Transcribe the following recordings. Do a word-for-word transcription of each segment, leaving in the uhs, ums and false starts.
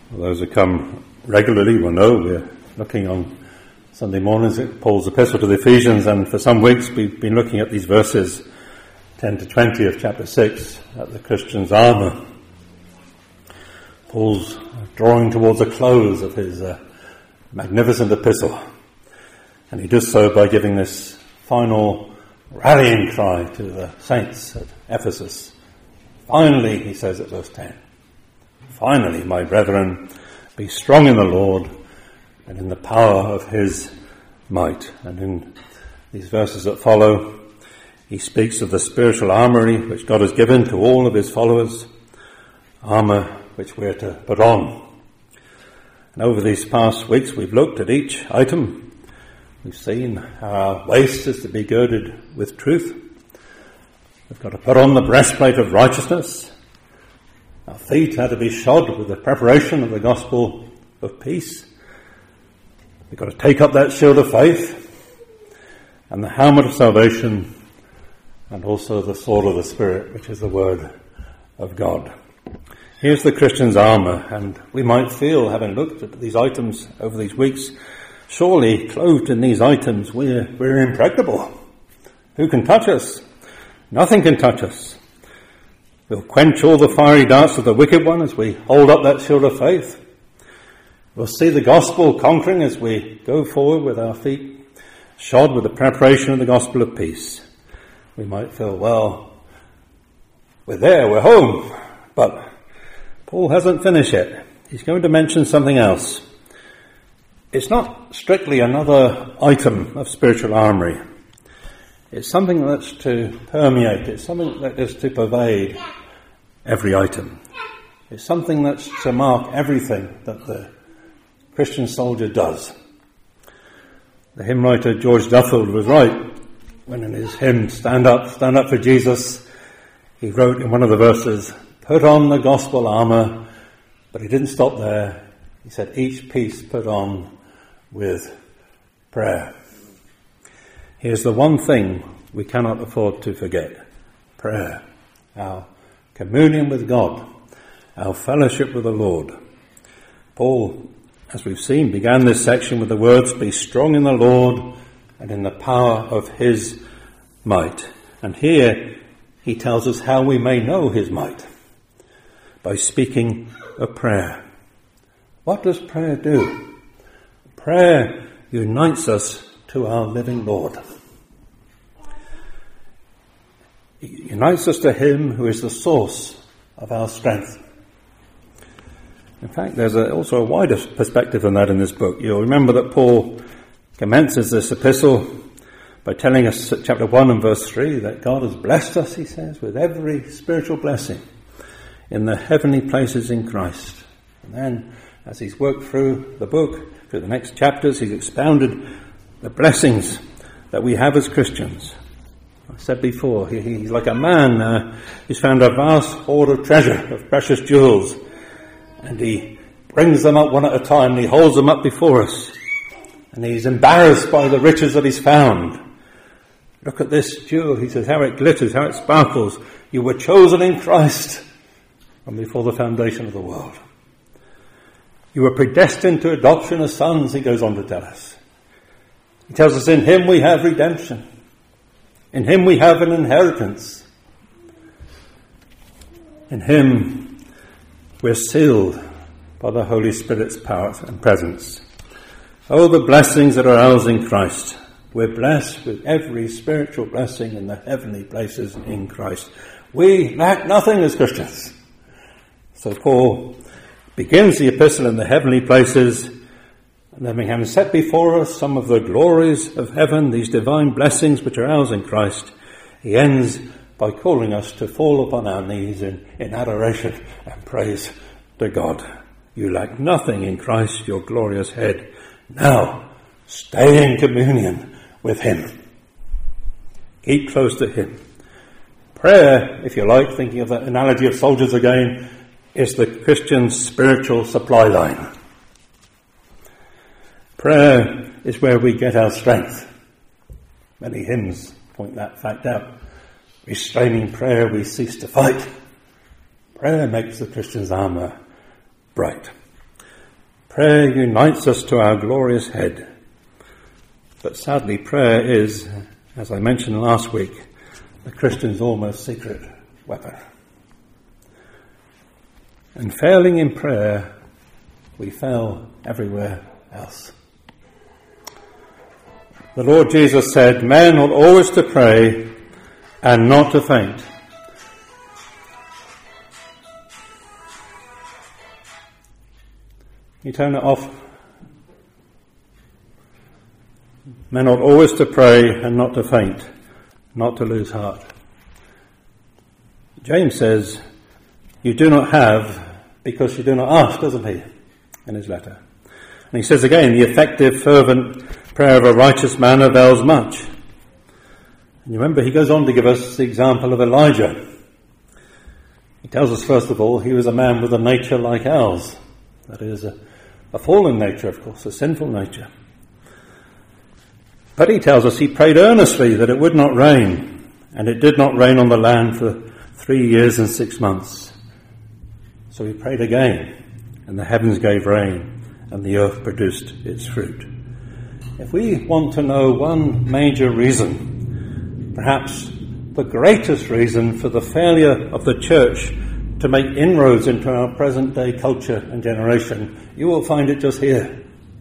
Those who come regularly will know we're looking on Sunday mornings at Paul's epistle to the Ephesians, and for some weeks we've been looking at these verses ten to twenty of chapter six, at the Christian's armour. Paul's drawing towards a close of his uh, magnificent epistle, and he does so by giving this final rallying cry to the saints at Ephesus. Finally, he says at verse ten, finally, my brethren, be strong in the Lord and in the power of his might. And in these verses that follow, he speaks of the spiritual armoury which God has given to all of his followers, armour which we're to put on. And over these past weeks we've looked at each item. We've seen how our waist is to be girded with truth. We've got to put on the breastplate of righteousness. Our feet are to be shod with the preparation of the gospel of peace. We've got to take up that shield of faith and the helmet of salvation, and also the sword of the Spirit, which is the word of God. Here's the Christian's armour, and we might feel, having looked at these items over these weeks, surely clothed in these items we're, we're impregnable. Who can touch us? Nothing can touch us. We'll quench all the fiery darts of the wicked one as we hold up that shield of faith. We'll see the gospel conquering as we go forward with our feet shod with the preparation of the gospel of peace. We might feel, well, we're there, we're home. But Paul hasn't finished yet. He's going to mention something else. It's not strictly another item of spiritual armoury. It's something that's to permeate. It's something that is to pervade every item. It's something that's to mark everything that the Christian soldier does. The hymn writer George Duffield was right when in his hymn, Stand Up, Stand Up for Jesus, he wrote in one of the verses, put on the gospel armour, but he didn't stop there. He said, each piece put on with prayer. Here's the one thing we cannot afford to forget. Prayer. Our communion with God. Our fellowship with the Lord. Paul, as we've seen, began this section with the words, be strong in the Lord and in the power of his might. And here he tells us how we may know his might. By speaking of prayer. What does prayer do? Prayer unites us to our living Lord. It unites us to him who is the source of our strength. In fact, there's a, also a wider perspective than that in this book. You'll remember that Paul commences this epistle by telling us at chapter one and verse three that God has blessed us, he says, with every spiritual blessing in the heavenly places in Christ. And then, as he's worked through the book, through the next chapters, he's expounded the blessings that we have as Christians. I said before, he, he's like a man uh, who's found a vast hoard of treasure, of precious jewels, and he brings them up one at a time, and he holds them up before us, and he's embarrassed by the riches that he's found. Look at this jewel, he says, how it glitters, how it sparkles. You were chosen in Christ from before the foundation of the world. You were predestined to adoption as sons, he goes on to tell us. He tells us in him we have redemption. In him we have an inheritance. In him we're sealed by the Holy Spirit's power and presence. Oh, the blessings that are ours in Christ. We're blessed with every spiritual blessing in the heavenly places in Christ. We lack nothing as Christians. So Paul begins the epistle in the heavenly places, and then we have set before us some of the glories of heaven, these divine blessings which are ours in Christ. He ends by calling us to fall upon our knees in, in adoration and praise to God. You lack nothing in Christ, your glorious head. Now, stay in communion with him. Keep close to him. Prayer, if you like, thinking of that analogy of soldiers again, is the Christian's spiritual supply line. Prayer is where we get our strength. Many hymns point that fact out. Restraining prayer, we cease to fight. Prayer makes the Christian's armour bright. Prayer unites us to our glorious head. But sadly, prayer is, as I mentioned last week, the Christian's almost secret weapon. And failing in prayer, we fail everywhere else. The Lord Jesus said, "Men ought always to pray and not to faint." You turn it off. Men ought always to pray and not to faint, not to lose heart. James says, "You do not have because you do not ask," doesn't he, in his letter? And he says again, "The effective, fervent prayer of a righteous man avails much." And you remember, he goes on to give us the example of Elijah. He tells us, first of all, he was a man with a nature like ours. That is, a, a fallen nature, of course, a sinful nature. But he tells us he prayed earnestly that it would not rain, and it did not rain on the land for three years and six months. So he prayed again, and the heavens gave rain, and the earth produced its fruit. If we want to know one major reason, perhaps the greatest reason for the failure of the church to make inroads into our present day culture and generation, you will find it just here.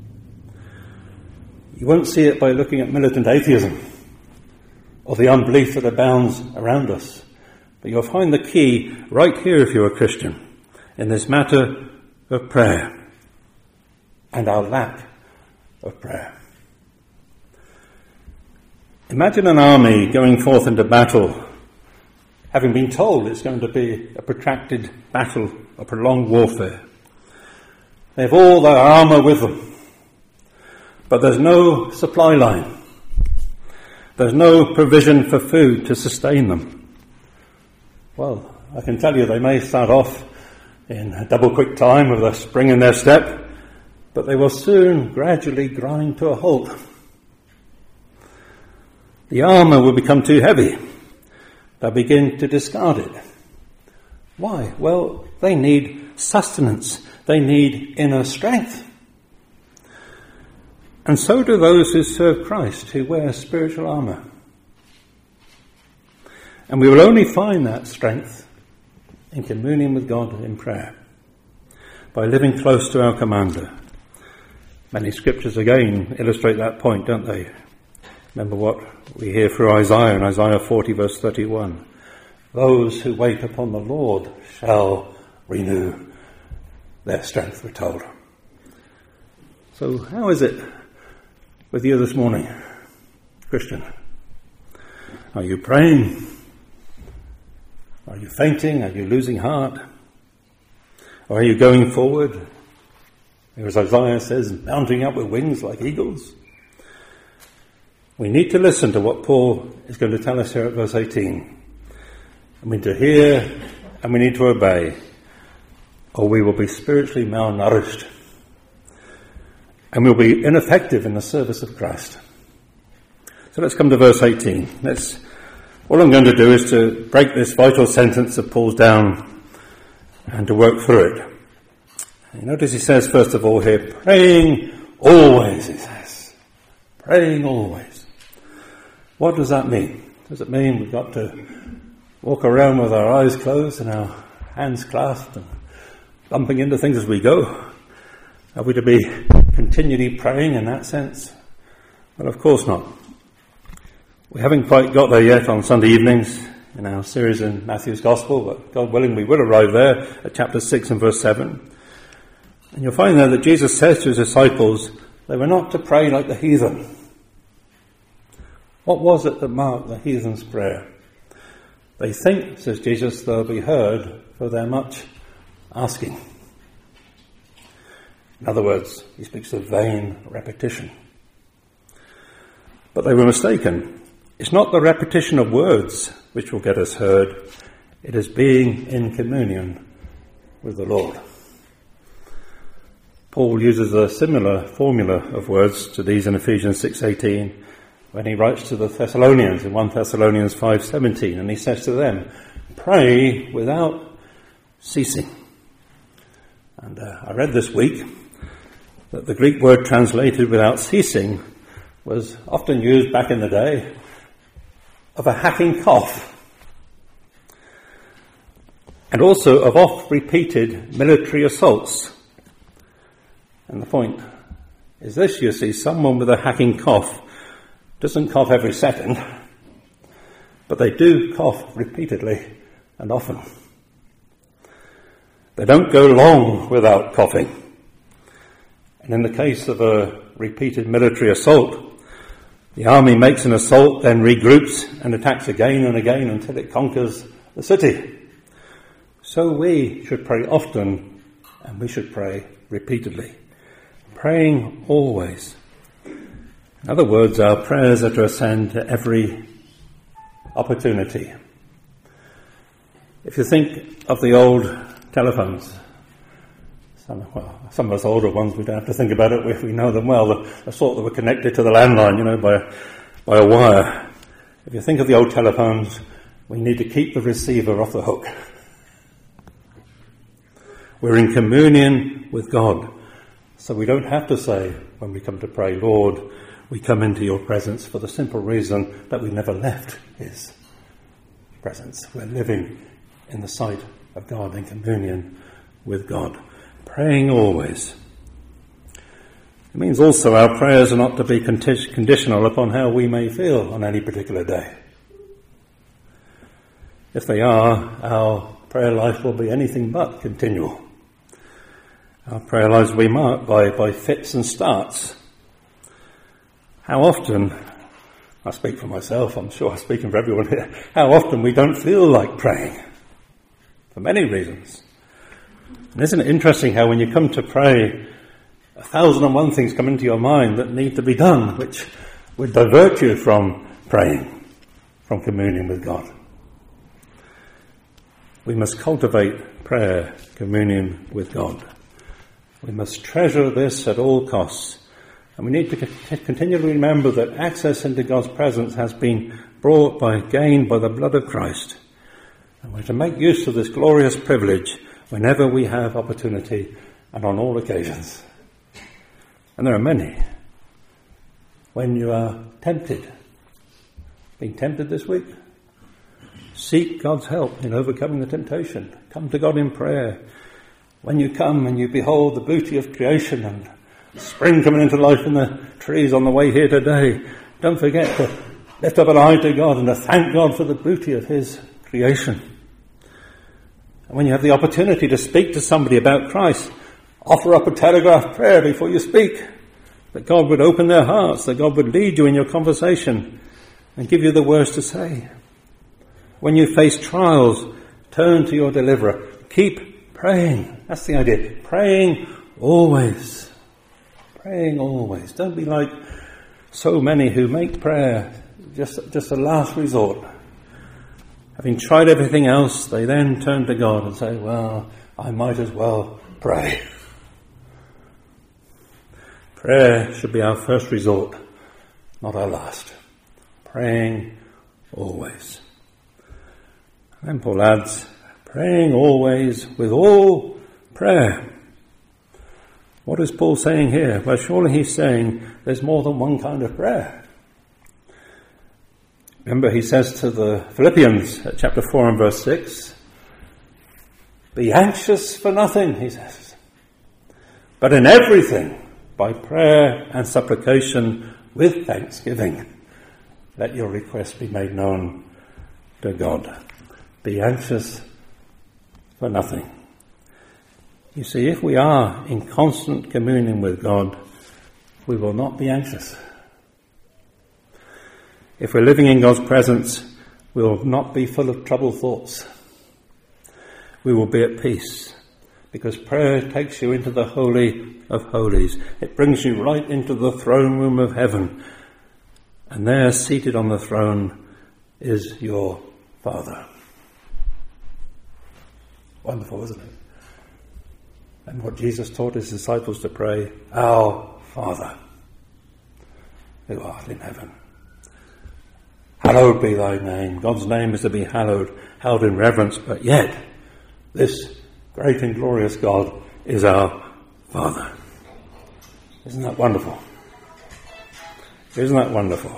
You won't see it by looking at militant atheism or the unbelief that abounds around us. But you'll find the key right here if you're a Christian in this matter of prayer and our lack of prayer. Imagine an army going forth into battle, having been told it's going to be a protracted battle, a prolonged warfare. They have all their armour with them, but there's no supply line. There's no provision for food to sustain them. Well, I can tell you they may start off in a double quick time with a spring in their step, but they will soon gradually grind to a halt. The armour will become too heavy. They'll begin to discard it. Why? Well, they need sustenance. They need inner strength. And so do those who serve Christ, who wear spiritual armour. And we will only find that strength in communion with God in prayer, by living close to our commander. Many scriptures again illustrate that point, don't they? Remember what we hear through Isaiah in Isaiah forty verse thirty-one. Those who wait upon the Lord shall renew their strength, we're told. So how is it with you this morning, Christian? Are you praying? Are you fainting? Are you losing heart? Or are you going forward? As Isaiah says, mounting up with wings like eagles? We need to listen to what Paul is going to tell us here at verse eighteen. We need to hear and we need to obey, or we will be spiritually malnourished and we'll be ineffective in the service of Christ. So let's come to verse eighteen. Let's, all I'm going to do is to break this vital sentence of Paul's down and to work through it. You notice he says, first of all here, praying always, he says. Praying always. What does that mean? Does it mean we've got to walk around with our eyes closed and our hands clasped and bumping into things as we go? Are we to be continually praying in that sense? Well, of course not. We haven't quite got there yet on Sunday evenings in our series in Matthew's Gospel, but God willing we will arrive there at chapter six and verse seven. And you'll find there that Jesus says to his disciples, they were not to pray like the heathen. What was it that marked the heathen's prayer? They think, says Jesus, they'll be heard for their much asking. In other words, he speaks of vain repetition. But they were mistaken. It's not the repetition of words which will get us heard. It is being in communion with the Lord. Paul uses a similar formula of words to these in Ephesians six eighteen when he writes to the Thessalonians in First Thessalonians five seventeen, and he says to them, pray without ceasing. And uh, I read this week that the Greek word translated without ceasing was often used back in the day of a hacking cough, and also of oft-repeated military assaults. And the point is this, you see, someone with a hacking cough doesn't cough every second, but they do cough repeatedly and often. They don't go long without coughing. And in the case of a repeated military assault, the army makes an assault, then regroups and attacks again and again until it conquers the city. So we should pray often, and we should pray repeatedly. Praying always. In other words, our prayers are to ascend to every opportunity. If you think of the old telephones, some, well, some of us older ones, we don't have to think about it if we know them well, the, the sort that were connected to the landline, you know, by, by a wire. If you think of the old telephones, we need to keep the receiver off the hook. We're in communion with God, so we don't have to say when we come to pray, Lord, we come into your presence, for the simple reason that we never left his presence. We're living in the sight of God, in communion with God. Praying always. It means also our prayers are not to be conti- conditional upon how we may feel on any particular day. If they are, our prayer life will be anything but continual. Our prayer lives will be marked by, by fits and starts. How often, I speak for myself, I'm sure I'm speaking for everyone here, how often we don't feel like praying, for many reasons. And isn't it interesting how when you come to pray, a thousand and one things come into your mind that need to be done, which would divert you from praying, from communion with God. We must cultivate prayer, communion with God. We must treasure this at all costs. And we need to continually remember that access into God's presence has been brought by, gained by the blood of Christ. And we're to make use of this glorious privilege whenever we have opportunity and on all occasions. And there are many. When you are tempted, being tempted this week, seek God's help in overcoming the temptation. Come to God in prayer. When you come and you behold the beauty of creation and spring coming into life in the trees on the way here today, don't forget to lift up an eye to God and to thank God for the beauty of his creation. And when you have the opportunity to speak to somebody about Christ, offer up a telegraph prayer before you speak, that God would open their hearts, that God would lead you in your conversation and give you the words to say. When you face trials, turn to your deliverer. Keep praying. That's the idea. Praying always. Praying always. Don't be like so many who make prayer just, just a last resort. Having tried everything else, they then turn to God and say, well, I might as well pray. Prayer should be our first resort, not our last. Praying always. And then Paul adds, praying always with all prayer. What is Paul saying here? Well, surely he's saying there's more than one kind of prayer. Remember, he says to the Philippians at chapter four and verse six, be anxious for nothing, he says, but in everything, by prayer and supplication with thanksgiving, let your requests be made known to God. Be anxious for nothing. You see, if we are in constant communion with God, we will not be anxious. If we're living in God's presence, we will not be full of troubled thoughts. We will be at peace, because prayer takes you into the Holy of Holies. It brings you right into the throne room of heaven. And there, seated on the throne, is your Father. Wonderful, isn't it? And what Jesus taught his disciples to pray, our Father, who art in heaven. Hallowed be thy name. God's name is to be hallowed, held in reverence, but yet this great and glorious God is our Father. Isn't that wonderful? Isn't that wonderful?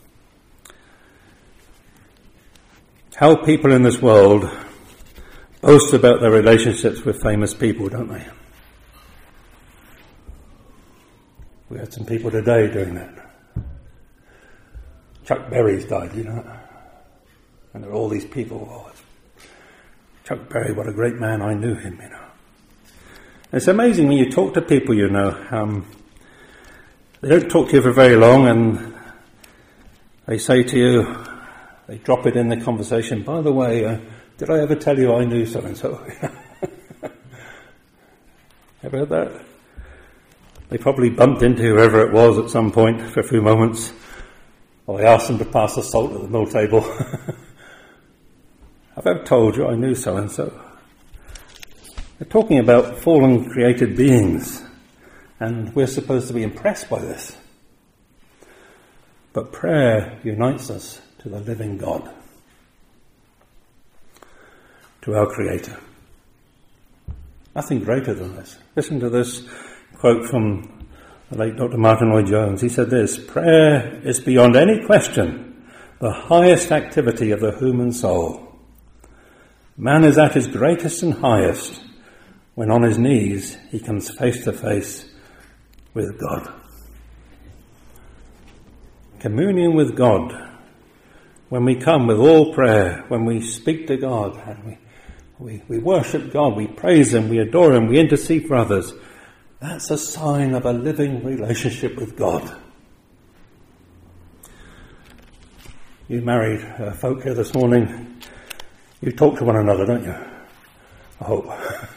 How people in this world boast about their relationships with famous people, don't they? We had some people today doing that. Chuck Berry's died, you know. And there are all these people. Oh, Chuck Berry, what a great man, I knew him, you know. And it's amazing when you talk to people, you know, um, they don't talk to you for very long and they say to you, they drop it in the conversation, by the way, uh, did I ever tell you I knew so-and-so? Ever heard that? They probably bumped into whoever it was at some point for a few moments, or they asked them to pass the salt at the meal table. Have I ever told you I knew so-and-so? They're talking about fallen created beings, and we're supposed to be impressed by this. But prayer unites us to the living God, to our Creator. Nothing greater than this. Listen to this quote from the late Doctor Martin Lloyd-Jones. He said this: prayer is beyond any question the highest activity of the human soul. Man is at his greatest and highest when on his knees he comes face to face with God. Communion with God, when we come with all prayer, when we speak to God and we, we, we worship God, we praise Him, we adore Him, we intercede for others, that's a sign of a living relationship with God. You married uh, folk here this morning, you talk to one another, don't you? I hope.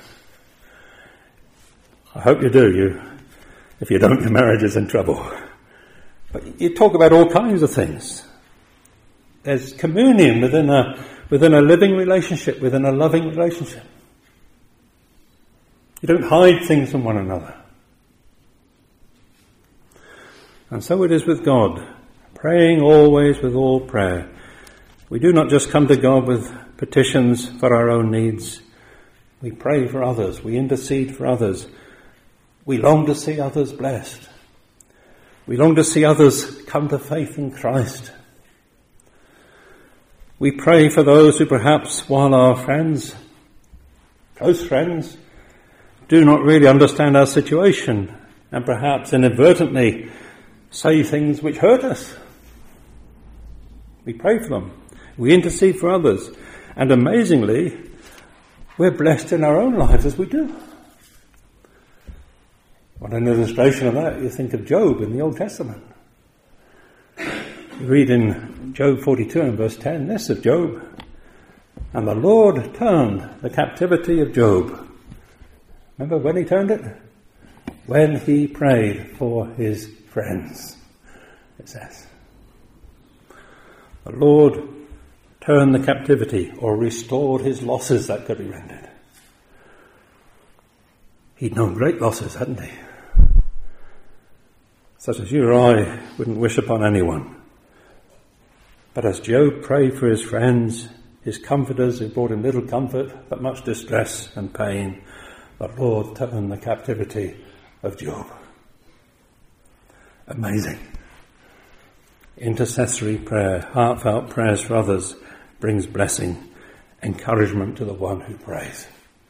I hope you do. You, if you don't, your marriage is in trouble. But you talk about all kinds of things. There's communion within a within a living relationship, within a loving relationship. You don't hide things from one another. And so it is with God, praying always with all prayer. We do not just come to God with petitions for our own needs. We pray for others. We intercede for others. We long to see others blessed. We long to see others come to faith in Christ. We pray for those who perhaps, while our friends, close friends, do not really understand our situation and perhaps inadvertently say things which hurt us. We pray for them. We intercede for others. And amazingly, we're blessed in our own lives as we do. What an illustration of that, you think of Job in the Old Testament. You read in Job forty-two and verse ten, this of Job: and the Lord turned the captivity of Job. Remember when he turned it? When he prayed for his friends, it says. The Lord turned the captivity, or restored his losses, that could be rendered. He'd known great losses, hadn't he? Such as you or I wouldn't wish upon anyone. But as Job prayed for his friends, his comforters who brought him little comfort but much distress and pain, the Lord turned the captivity of Job. Amazing. Intercessory prayer, heartfelt prayers for others, brings blessing, encouragement to the one who prays.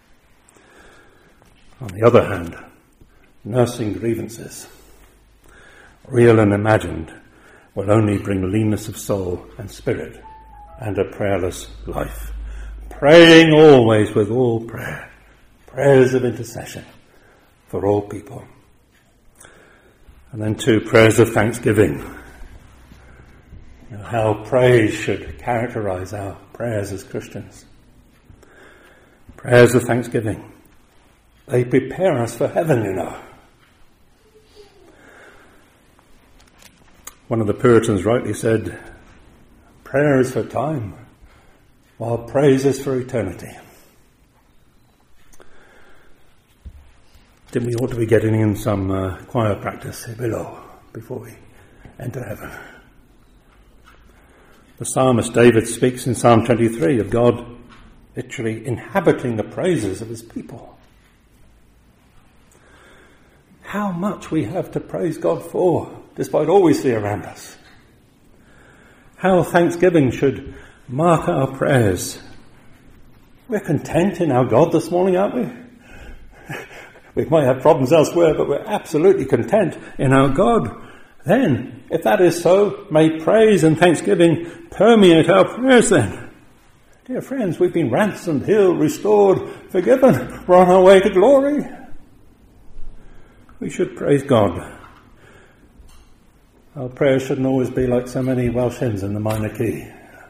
On the other hand, nursing grievances, real and imagined, will only bring leanness of soul and spirit and a prayerless life. Praying always with all prayer, prayers of intercession for all people. And then two, prayers of thanksgiving. You know, how praise should characterize our prayers as Christians. Prayers of thanksgiving. They prepare us for heaven, you know. One of the Puritans rightly said, prayer is for time, while praise is for eternity. Didn't we ought to be getting in some uh, choir practice here below before we enter heaven? The psalmist David speaks in Psalm twenty-three of God literally inhabiting the praises of his people. how much we have to praise God for, despite all we see around us. How thanksgiving should mark our prayers. We're content in our God this morning, aren't we? We might have problems elsewhere, but we're absolutely content in our God. Then, if that is so, may praise and thanksgiving permeate our prayers then. Dear friends, we've been ransomed, healed, restored, forgiven. We're on our way to glory. We should praise God. Our prayers shouldn't always be like so many Welsh hymns in the minor key.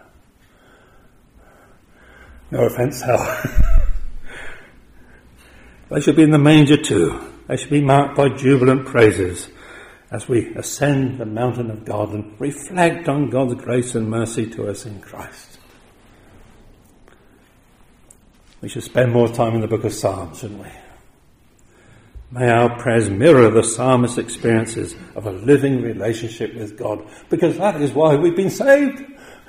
No offence, Hal. They should be in the manger too. They should be marked by jubilant praises as we ascend the mountain of God and reflect on God's grace and mercy to us in Christ. We should spend more time in the book of Psalms, shouldn't we? May our prayers mirror the psalmist's experiences of a living relationship with God, because that is why we've been saved.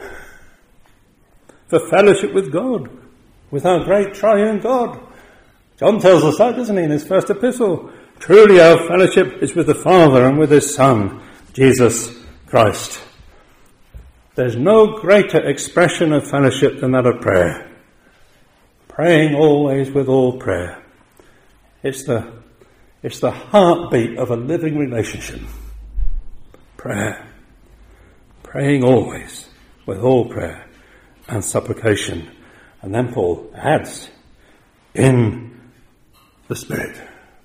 For fellowship with God, with our great triune God. John tells us that, doesn't he, in his first epistle? Truly our fellowship is with the Father and with his Son, Jesus Christ. There's no greater expression of fellowship than that of prayer. Praying always with all prayer. It's the, it's the heartbeat of a living relationship. Prayer. Praying always with all prayer and supplication. And then Paul adds, in the Spirit.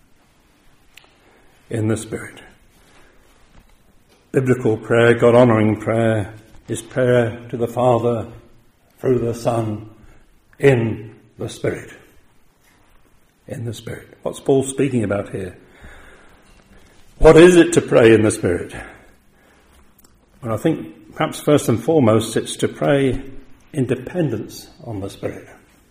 In the Spirit. Biblical prayer, God-honouring prayer, is prayer to the Father through the Son in the Spirit. In the Spirit. What's Paul speaking about here? What is it to pray in the Spirit? Well, I think perhaps first and foremost it's to pray in dependence on the Spirit.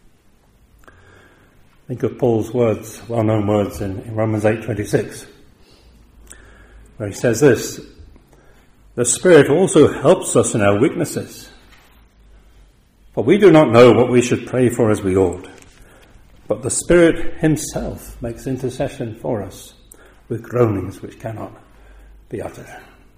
Think of Paul's words, well-known words in, in Romans eight twenty-six, where he says this, the Spirit also helps us in our weaknesses. For we do not know what we should pray for as we ought, but the Spirit himself makes intercession for us with groanings which cannot be uttered.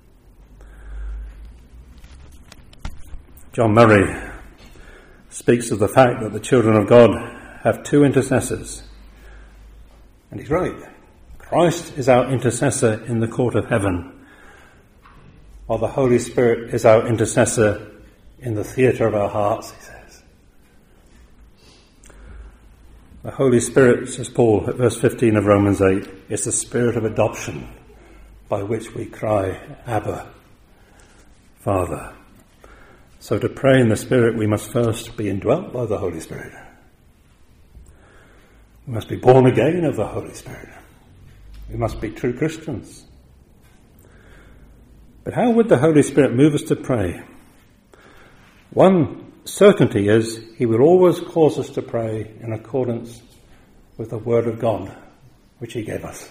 John Murray speaks of the fact that the children of God have two intercessors. And he's right. Christ is our intercessor in the court of heaven, while the Holy Spirit is our intercessor in the theatre of our hearts, he says. The Holy Spirit, says Paul at verse fifteen of Romans eight, is the spirit of adoption by which we cry, Abba, Father. So to pray in the Spirit, we must first be indwelt by the Holy Spirit. We must be born again of the Holy Spirit. We must be true Christians. But how would the Holy Spirit move us to pray? One certainty is he will always cause us to pray in accordance with the Word of God, which he gave us.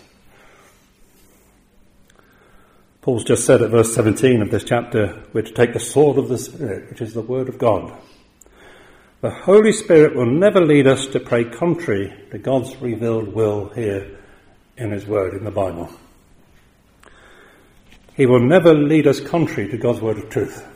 Paul's just said at verse seventeen of this chapter, we're to take the sword of the Spirit, which is the Word of God. The Holy Spirit will never lead us to pray contrary to God's revealed will here in his Word, in the Bible. He will never lead us contrary to God's Word of truth.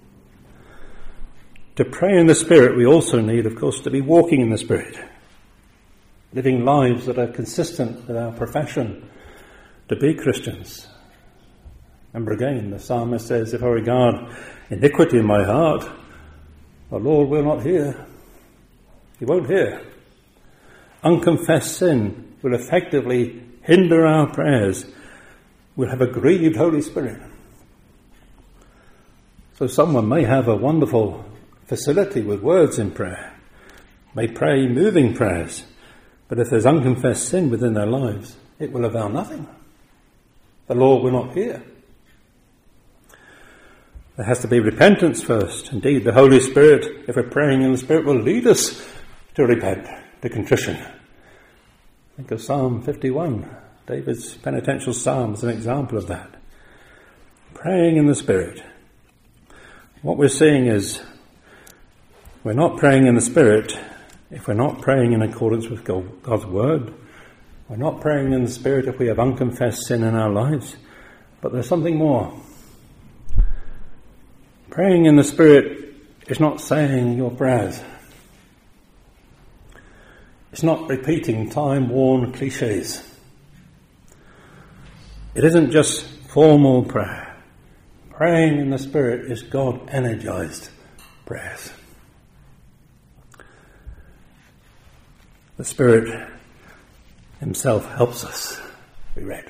To pray in the Spirit, we also need, of course, to be walking in the Spirit, living lives that are consistent with our profession to be Christians. Remember again, the psalmist says, if I regard iniquity in my heart, the Lord will not hear. He won't hear. Unconfessed sin will effectively hinder our prayers. We'll have a grieved Holy Spirit. So someone may have a wonderful facility with words in prayer, may pray moving prayers, but if there's unconfessed sin within their lives, it will avail nothing. The Lord will not hear. There has to be repentance first. Indeed, the Holy Spirit, if we're praying in the Spirit, will lead us to repent, to contrition. Think of Psalm fifty-one, David's penitential psalm, as an example of that. Praying in the Spirit. What we're seeing is we're not praying in the Spirit if we're not praying in accordance with God's Word We're not praying in the Spirit if we have unconfessed sin in our lives, but there's something more. Praying in the Spirit is not saying your prayers. It's not repeating time-worn cliches. It isn't just formal prayer. Praying in the Spirit is God-energized prayers. The Spirit Himself helps us, we read.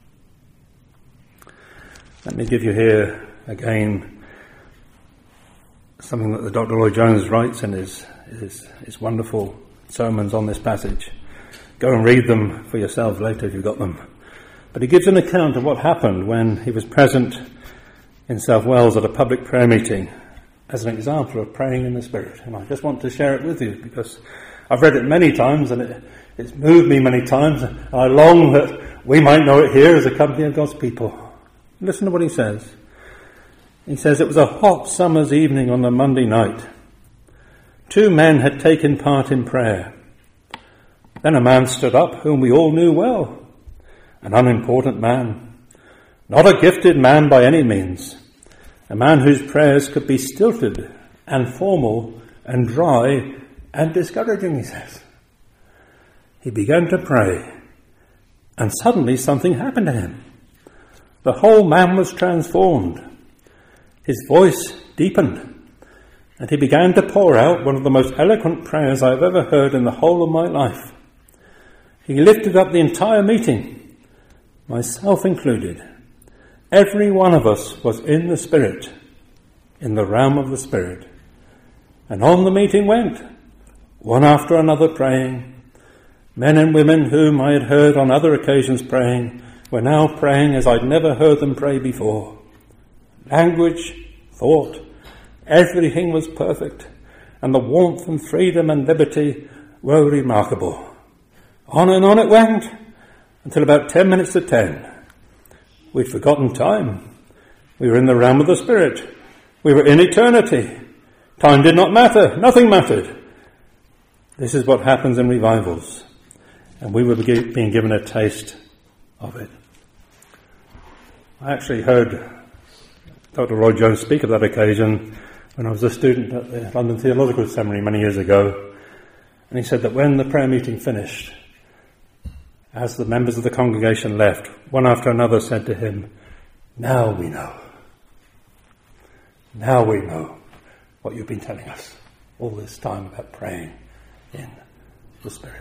Let me give you here again something that the Doctor Lloyd-Jones writes in his, his, his wonderful sermons on this passage. Go and read them for yourself later if you've got them. But he gives an account of what happened when he was present in South Wales at a public prayer meeting as an example of praying in the Spirit. And I just want to share it with you because I've read it many times and it, it's moved me many times. And I long that we might know it here as a company of God's people. Listen to what he says. He says, it was a hot summer's evening on a Monday night. Two men had taken part in prayer. Then a man stood up whom we all knew well. An unimportant man. Not a gifted man by any means. A man whose prayers could be stilted and formal and dry and discouraging, he says. He began to pray, and suddenly something happened to him. The whole man was transformed. His voice deepened, and he began to pour out one of the most eloquent prayers I've ever heard in the whole of my life. He lifted up the entire meeting, myself included. Every one of us was in the Spirit, in the realm of the Spirit. And on the meeting went, one after another praying. Men and women whom I had heard on other occasions praying were now praying as I'd never heard them pray before. Language, thought, everything was perfect, and the warmth and freedom and liberty were remarkable. On and on it went, until about ten minutes to ten. We'd forgotten time. We were in the realm of the Spirit. We were in eternity. Time did not matter. Nothing mattered. This is what happens in revivals. And we were being given a taste of it. I actually heard Doctor Lloyd-Jones speak at that occasion when I was a student at the London Theological Seminary many years ago. And he said that when the prayer meeting finished, as the members of the congregation left, one after another said to him, now we know. Now we know what you've been telling us all this time about praying in the Spirit.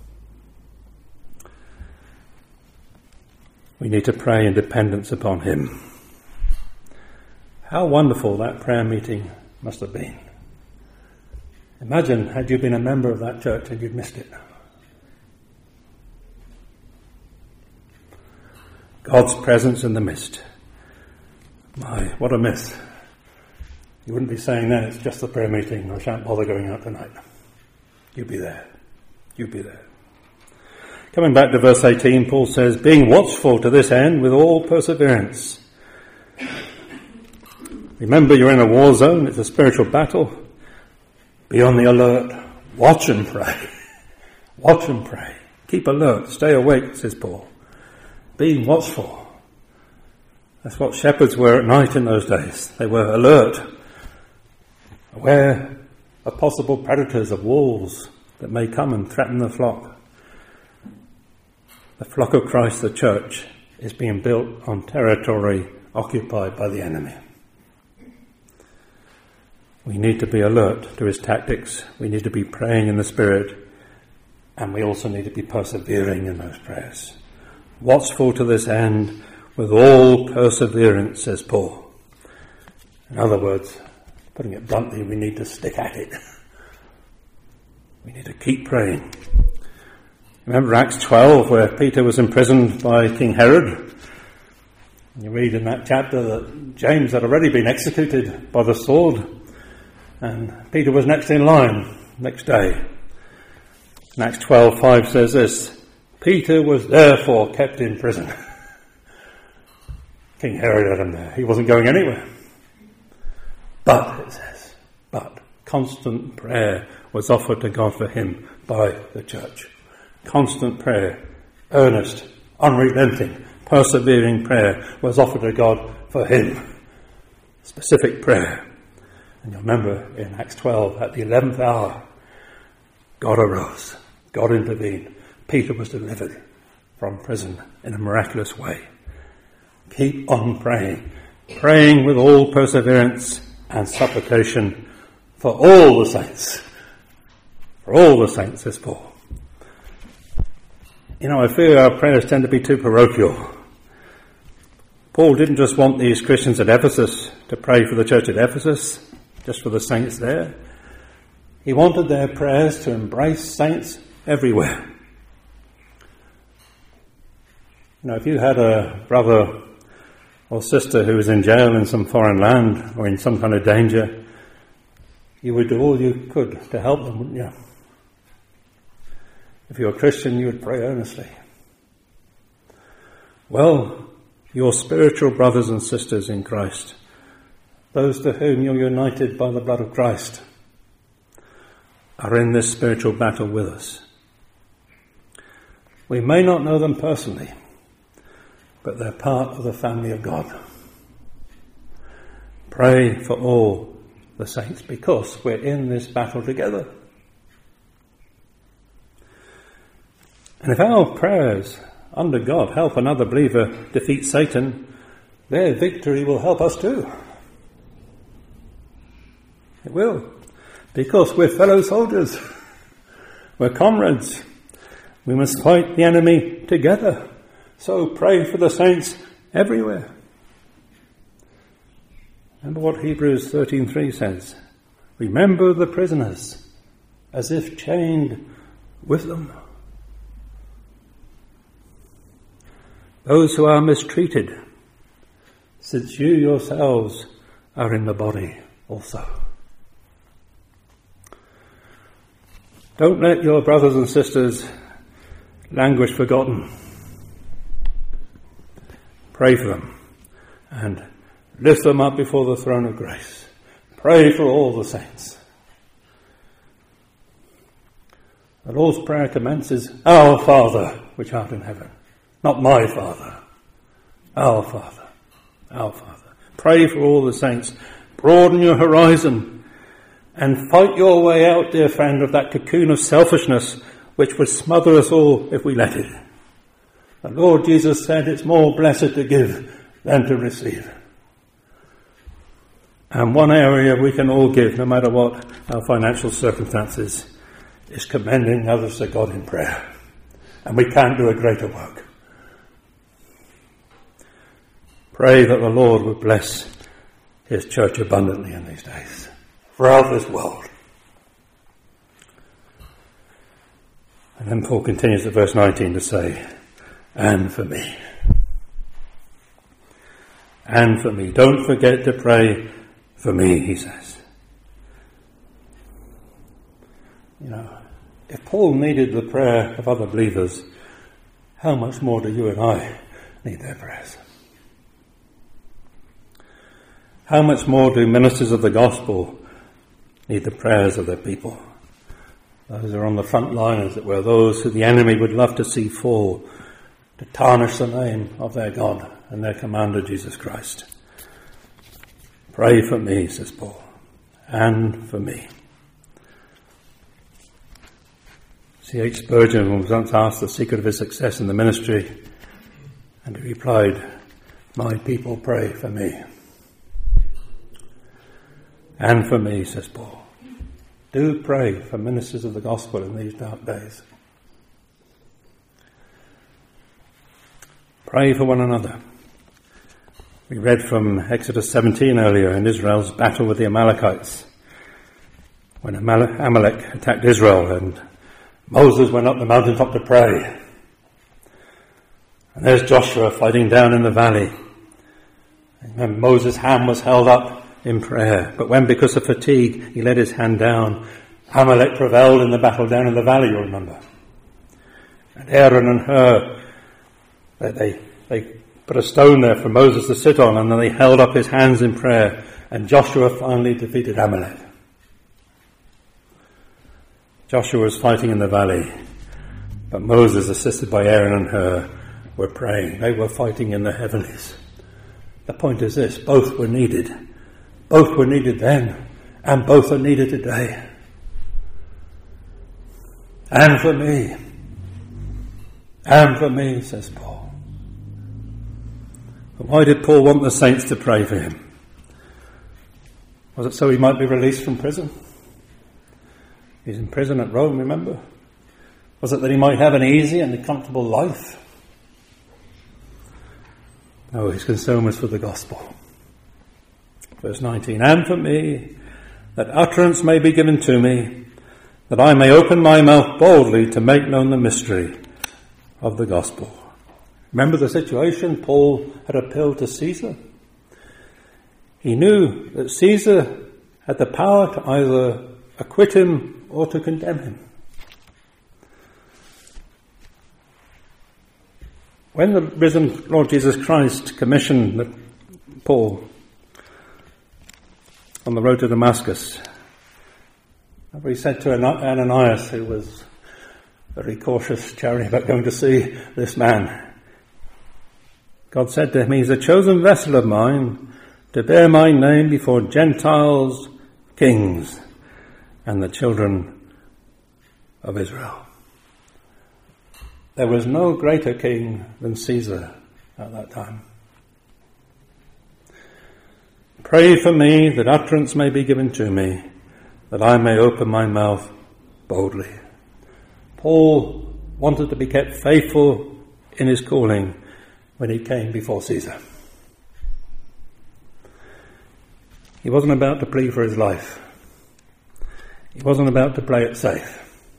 We need to pray in dependence upon Him. How wonderful that prayer meeting must have been. Imagine had you been a member of that church and you'd missed it. God's presence in the midst. My, what a miss. You wouldn't be saying that it's just the prayer meeting, I shan't bother going out tonight. You'd be there. You'd be there. Coming back to verse eighteen, Paul says, being watchful to this end with all perseverance. Remember, you're in a war zone. It's a spiritual battle. Be on the alert. Watch and pray. Watch and pray. Keep alert. Stay awake, says Paul. Being watchful. That's what shepherds were at night in those days. They were alert. Aware of possible predators, of wolves that may come and threaten the flock. The flock of Christ, the church, is being built on territory occupied by the enemy. We need to be alert to his tactics. We need to be praying in the Spirit. And we also need to be persevering in those prayers. Watchful to this end with all perseverance, says Paul. In other words, putting it bluntly, we need to stick at it. We need to keep praying. Remember Acts twelve, where Peter was imprisoned by King Herod? You read in that chapter that James had already been executed by the sword, and Peter was next in line, next day. And Acts twelve five says this, Peter was therefore kept in prison. King Herod had him there. He wasn't going anywhere. But, it says, but constant prayer was offered to God for him by the church. Constant prayer earnest, unrelenting, persevering prayer was offered to God for him. Specific prayer. And you remember in Acts twelve, at the eleventh hour, God arose. God intervened. Peter was delivered from prison in a miraculous way. Keep on praying. Praying with all perseverance and supplication for all the saints. For all the saints, says Paul. You know, I fear our prayers tend to be too parochial. Paul didn't just want these Christians at Ephesus to pray for the church at Ephesus, just for the saints there. He wanted their prayers to embrace saints everywhere. You know, if you had a brother or sister who was in jail in some foreign land or in some kind of danger, you would do all you could to help them, wouldn't you? If you're a Christian, you would pray earnestly. Well, your spiritual brothers and sisters in Christ, those to whom you're united by the blood of Christ, are in this spiritual battle with us. We may not know them personally, but they're part of the family of God. Pray for all the saints because we're in this battle together. And if our prayers under God help another believer defeat Satan, their victory will help us too. It will. Because we're fellow soldiers. We're comrades. We must fight the enemy together. So pray for the saints everywhere. Remember what Hebrews thirteen three says. Remember the prisoners as if chained with them. Those who are mistreated, since you yourselves are in the body also. Don't let your brothers and sisters languish forgotten. Pray for them and lift them up before the throne of grace. Pray for all the saints. The Lord's Prayer commences, Our Father, which art in heaven. Not my Father. Our Father. Our Father. Pray for all the saints. Broaden your horizon and fight your way out, dear friend, of that cocoon of selfishness which would smother us all if we let it. The Lord Jesus said it's more blessed to give than to receive. And one area we can all give, no matter what our financial circumstances, is commending others to God in prayer. And we can't do a greater work. Pray that the Lord would bless his church abundantly in these days, throughout this world. And then Paul continues at verse nineteen to say, and for me. And for me. Don't forget to pray for me, he says. You know, if Paul needed the prayer of other believers, how much more do you and I need their prayers? How much more do ministers of the gospel need the prayers of their people? Those are on the front line, as it were, those who the enemy would love to see fall, to tarnish the name of their God and their commander, Jesus Christ. Pray for me, says Paul, and for me. C H Spurgeon was once asked the secret of his success in the ministry, and he replied, my people pray for me. And for me, says Paul. Do pray for ministers of the gospel in these dark days. Pray for one another. We read from Exodus seventeen earlier in Israel's battle with the Amalekites, when Amalek attacked Israel and Moses went up the mountaintop to pray. And there's Joshua fighting down in the valley. And Moses' hand was held up in prayer. But when, because of fatigue, he let his hand down, Amalek prevailed in the battle down in the valley, you'll remember. And Aaron and Hur, they, they, they put a stone there for Moses to sit on, and then they held up his hands in prayer, and Joshua finally defeated Amalek. Joshua was fighting in the valley, But Moses, assisted by Aaron and Hur, were praying. They were fighting in the heavens. The point is this: both were needed. Both were needed then, and both are needed today. And for me, and for me, says Paul. But why did Paul want the saints to pray for him? Was it so he might be released from prison? He's in prison at Rome, remember? Was it that he might have an easy and a comfortable life? No, his concern was for the gospel. Verse nineteen, and for me, that utterance may be given to me, that I may open my mouth boldly to make known the mystery of the gospel. Remember the situation? Paul had appealed to Caesar. He knew that Caesar had the power to either acquit him or to condemn him. When the risen Lord Jesus Christ commissioned Paul on the road to Damascus, he said to Ananias, who was very cautious, chary about going to see this man, God said to him, he's a chosen vessel of mine to bear my name before Gentiles, kings, and the children of Israel. There was no greater king than Caesar at that time. Pray for me that utterance may be given to me, that I may open my mouth boldly. Paul wanted to be kept faithful in his calling when he came before Caesar. He wasn't about to plead for his life. He wasn't about to play it safe.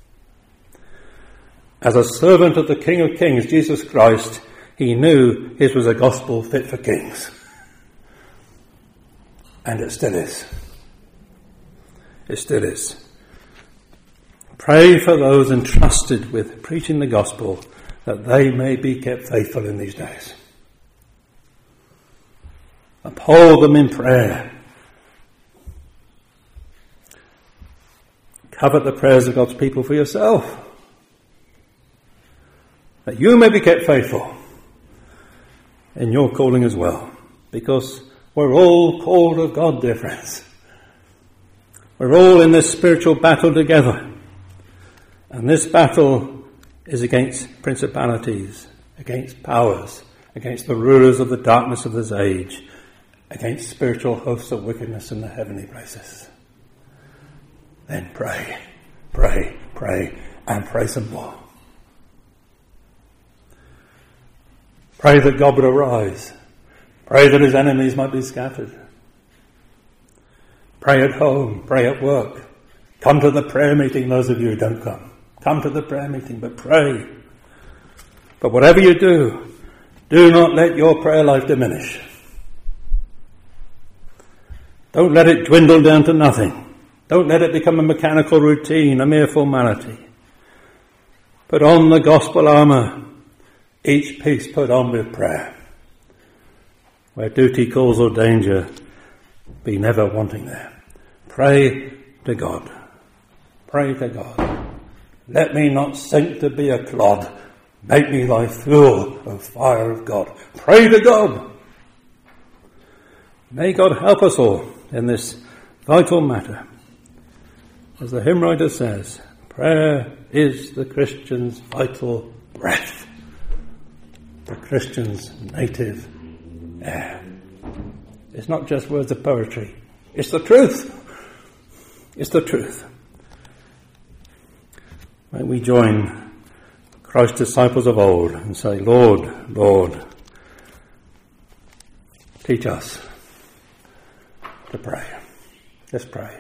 As a servant of the King of Kings, Jesus Christ, he knew his was a gospel fit for kings. And it still is. It still is. Pray for those entrusted with preaching the gospel, that they may be kept faithful in these days. Uphold them in prayer. Covet the prayers of God's people for yourself, that you may be kept faithful in your calling as well, because we're all called of God, dear friends. We're all in this spiritual battle together, and this battle is against principalities, against powers, against the rulers of the darkness of this age, against spiritual hosts of wickedness in the heavenly places. Then pray, pray, pray, and pray some more. Pray that God would arise. Pray that his enemies might be scattered. Pray at home, pray at work. Come to the prayer meeting, those of you who don't come. Come to the prayer meeting, but pray. But whatever you do, do not let your prayer life diminish. Don't let it dwindle down to nothing. Don't let it become a mechanical routine, a mere formality. Put on the gospel armour, each piece put on with prayer. Where duty calls or danger, be never wanting there. Pray to God. Pray to God. Let me not sink to be a clod. Make me thy fuel, O fire of God. Pray to God. May God help us all in this vital matter. As the hymn writer says, prayer is the Christian's vital breath, the Christian's native air. It's not just words of poetry. It's the truth. It's the truth. May we join Christ's disciples of old and say, Lord, Lord, teach us to pray. Let's pray.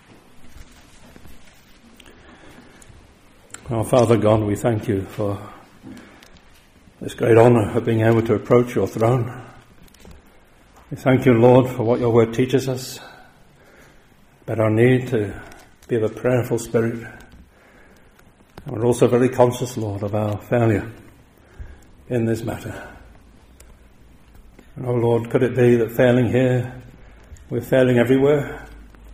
Our Father God, we thank you for this great honour of being able to approach your throne. We thank you, Lord, for what your word teaches us about our need to be of a prayerful spirit. And we're also very conscious, Lord, of our failure in this matter. And oh Lord, could it be that failing here, we're failing everywhere?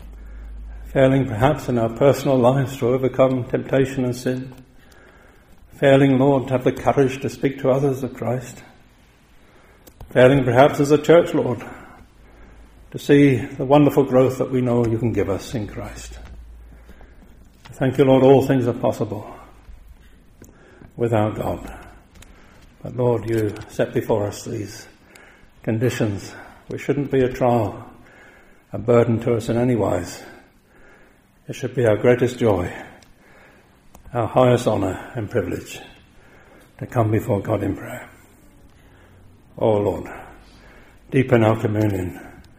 Failing perhaps in our personal lives to overcome temptation and sin. Failing, Lord, to have the courage to speak to others of Christ. Failing perhaps as a church, Lord, to see the wonderful growth that we know you can give us in Christ. Thank you, Lord, all things are possible without God. But Lord, you set before us these conditions which shouldn't be a trial, a burden to us in any wise. It should be our greatest joy, our highest honour and privilege to come before God in prayer. Oh Lord, deepen our communion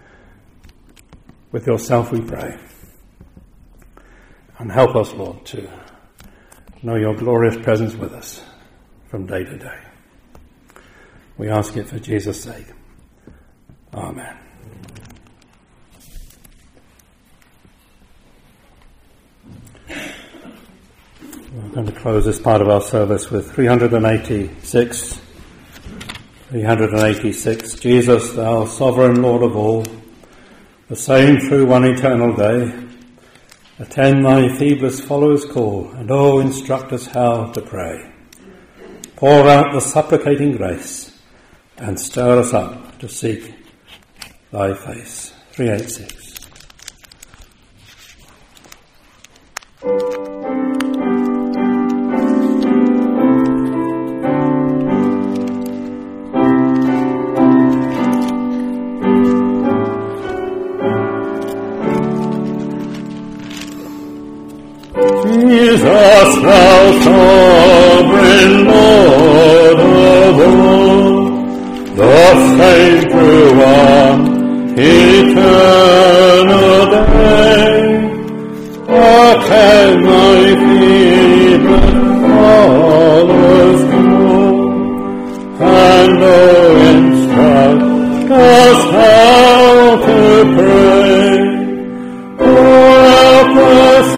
with yourself, we pray. And help us, Lord, to know your glorious presence with us from day to day. We ask it for Jesus' sake. Amen. We're going to close this part of our service with three eighty-six. three eighty-six. Jesus, thou sovereign Lord of all, the same through one eternal day, attend thy feeblest followers' call, and oh, instruct us how to pray. Pour out the supplicating grace, and stir us up to seek thy face. three eighty-six. Jesus, thou sovereign Lord of all, the same through one eternal day, attend thy feeble followers call, and oh, instruct us how to pray.